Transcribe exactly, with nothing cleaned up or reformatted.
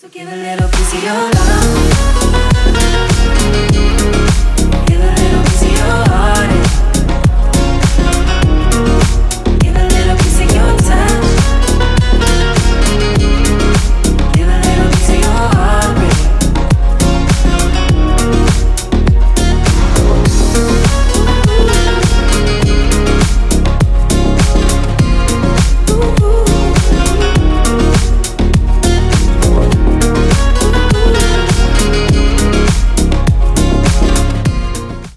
So give a little piece of your love.